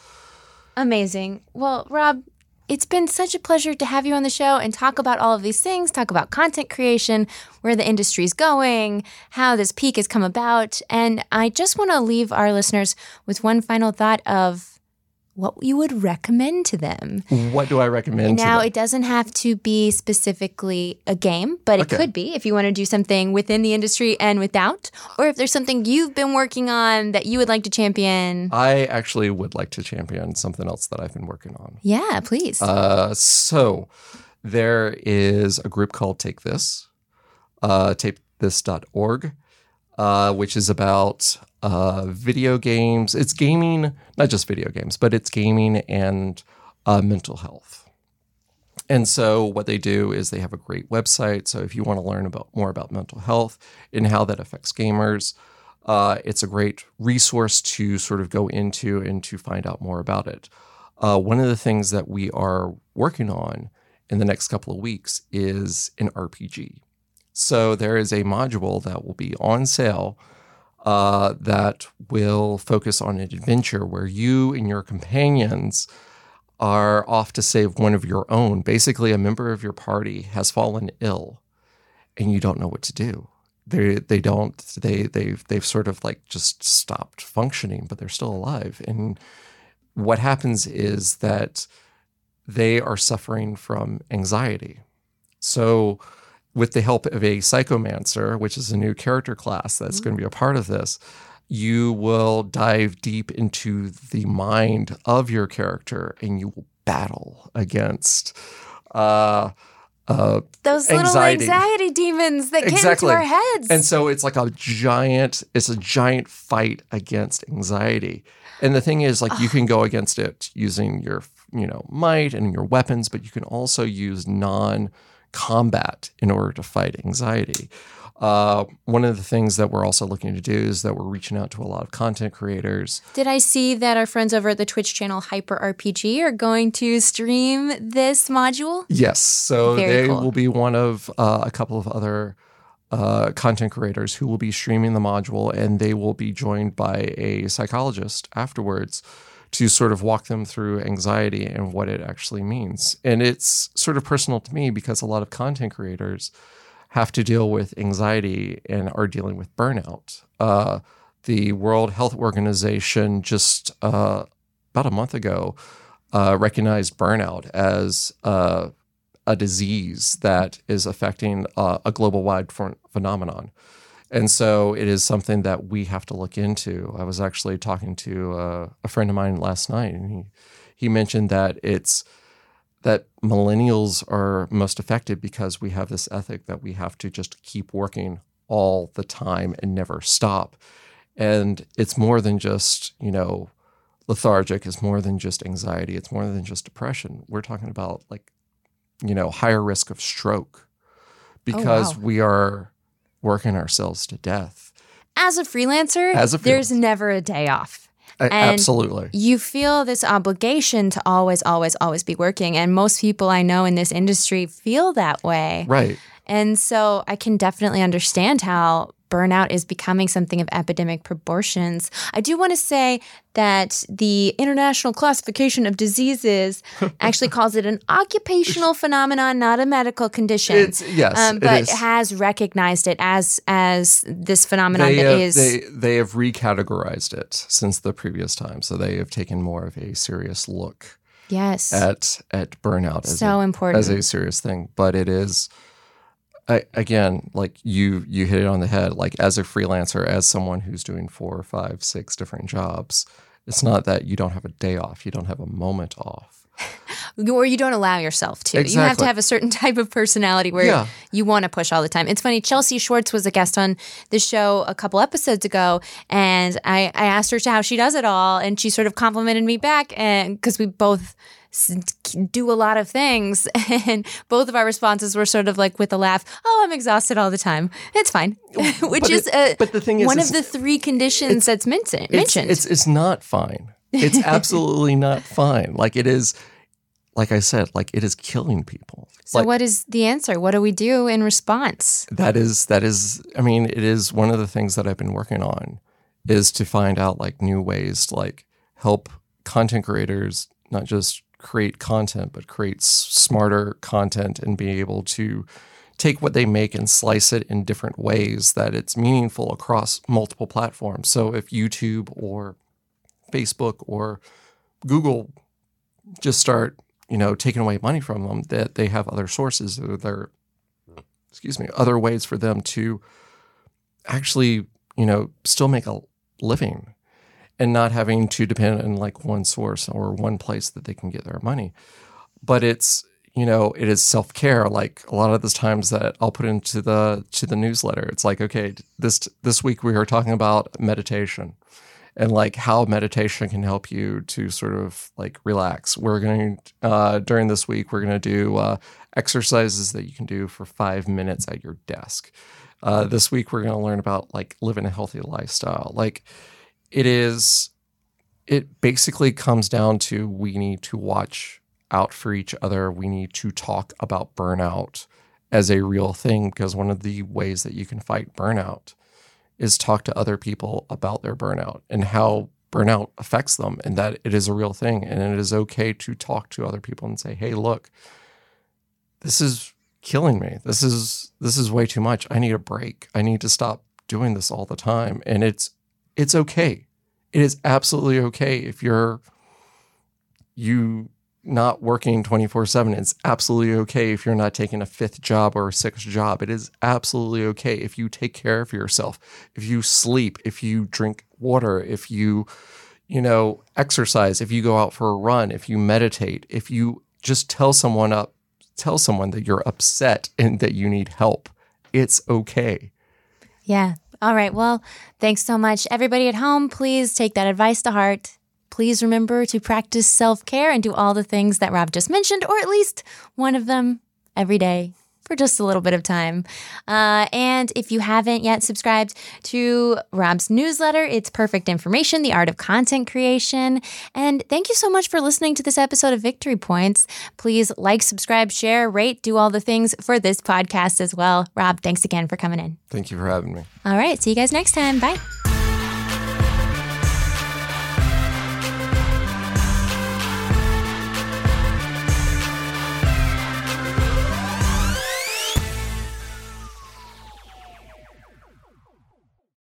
Amazing. Well, Rob, it's been such a pleasure to have you on the show and talk about all of these things, talk about content creation, where the industry's going, how this peak has come about. And I just want to leave our listeners with one final thought of what you would recommend to them. What do I recommend to Now, them? it doesn't have to be specifically a game, but it Okay. could be if you want to do something within the industry and without, or if there's something you've been working on that you would like to champion. I actually would like to champion something else that I've been working on. Yeah, please. Uh, so there is a group called Take This, uh, take this dot org, uh, which is about uh, video games. It's gaming, not just video games, but it's gaming and uh, mental health. And so what they do is they have a great website. So if you want to learn about more about mental health and how that affects gamers, uh, it's a great resource to sort of go into and to find out more about it. Uh, one of the things that we are working on in the next couple of weeks is an R P G. So there is a module that will be on sale uh, that will focus on an adventure where you and your companions are off to save one of your own. Basically, a member of your party has fallen ill, and you don't know what to do. They they don't they they've they've sort of like just stopped functioning, but they're still alive. And what happens is that they are suffering from anxiety. So, with the help of a psychomancer, which is a new character class that's mm-hmm. going to be a part of this, you will dive deep into the mind of your character, and you will battle against uh, uh, those anxiety. little anxiety demons that exactly. get into our heads. And so it's like a giant, it's a giant fight against anxiety. And the thing is, like, you can go against it using your, you know, might and your weapons, but you can also use non-combat in order to fight anxiety. Uh, one of the things that we're also looking to do is that we're reaching out to a lot of content creators. Did I see that our friends over at the Twitch channel Hyper R P G are going to stream this module? Yes. So Very they cool. will be one of uh, a couple of other uh, content creators who will be streaming the module, and they will be joined by a psychologist afterwards to sort of walk them through anxiety and what it actually means. And it's sort of personal to me because a lot of content creators have to deal with anxiety and are dealing with burnout. Uh, the World Health Organization just uh, about a month ago uh, recognized burnout as uh, a disease that is affecting uh, a global-wide ph- phenomenon. And so it is something that we have to look into. I was actually talking to uh, a friend of mine last night, and he, he mentioned that it's that millennials are most affected because we have this ethic that we have to just keep working all the time and never stop. And it's more than just, you know, lethargic. It's more than just anxiety. It's more than just depression. We're talking about, like, you know, higher risk of stroke because oh, wow. we are working ourselves to death. As a freelancer, As a there's freelancer. never a day off. And absolutely. You feel this obligation to always, always, always be working. And most people I know in this industry feel that way. Right. And so I can definitely understand how burnout is becoming something of epidemic proportions. I do want to say that the International Classification of Diseases actually calls it an occupational phenomenon, not a medical condition. It's, yes, um, but it is. has recognized it as as this phenomenon they that have, is. They, they have recategorized it since the previous time. So they have taken more of a serious look yes. at at burnout as, so a, important. as a serious thing. But it is... I, again, like you, you hit it on the head. Like, as a freelancer, as someone who's doing four or five, six different jobs, it's not that you don't have a day off. You don't have a moment off. Or you don't allow yourself to. Exactly. You have to have a certain type of personality where yeah. you want to push all the time. It's funny, Chelsea Schwartz was a guest on the show a couple episodes ago, and I, I asked her how she does it all, and she sort of complimented me back, and because we both do a lot of things, and both of our responses were sort of like with a laugh, oh, I'm exhausted all the time. It's fine. Which but is it, uh, but the thing is, one of the three conditions that's mentioned. It's, it's, it's not fine. It's absolutely not fine. Like, it is, like I said, like, it is killing people. So like, what is the answer? What do we do in response? That is, that is, I mean, it is one of the things that I've been working on is to find out, like, new ways to, like, help content creators not just create content, but create s- smarter content and be able to take what they make and slice it in different ways that it's meaningful across multiple platforms. So if YouTube or Facebook or Google just start, you know, taking away money from them, that they have other sources or their, excuse me, other ways for them to actually, you know, still make a living and not having to depend on like one source or one place that they can get their money. But it's, you know, it is self-care. Like a lot of the times that I'll put into the to the newsletter, it's like, okay, this this week we are talking about meditation and like how meditation can help you to sort of like relax. We're going to, uh, during this week, we're going to do uh, exercises that you can do for five minutes at your desk. Uh, this week, we're going to learn about like living a healthy lifestyle. Like it is, it basically comes down to we need to watch out for each other. We need to talk about burnout as a real thing, because one of the ways that you can fight burnout is talk to other people about their burnout and how burnout affects them, and that it is a real thing. And it is okay to talk to other people and say, hey, look, this is killing me. This is, this is way too much. I need a break. I need to stop doing this all the time. And it's, it's okay. It is absolutely okay if you're, you not working twenty-four seven. It's absolutely okay if you're not taking a fifth job or a sixth job. It is absolutely okay if you take care of yourself, if you sleep, if you drink water, if you, you know, exercise, if you go out for a run, if you meditate, if you just tell someone up, tell someone that you're upset and that you need help. It's okay. Yeah. All right. Well, thanks so much. Everybody at home, please take that advice to heart. Please remember to practice self-care and do all the things that Rob just mentioned, or at least one of them every day for just a little bit of time. Uh, and if you haven't yet subscribed to Rob's newsletter, it's Perfect Information, The Art of Content Creation. And thank you so much for listening to this episode of Victory Points. Please like, subscribe, share, rate, do all the things for this podcast as well. Rob, thanks again for coming in. Thank you for having me. All right. See you guys next time. Bye.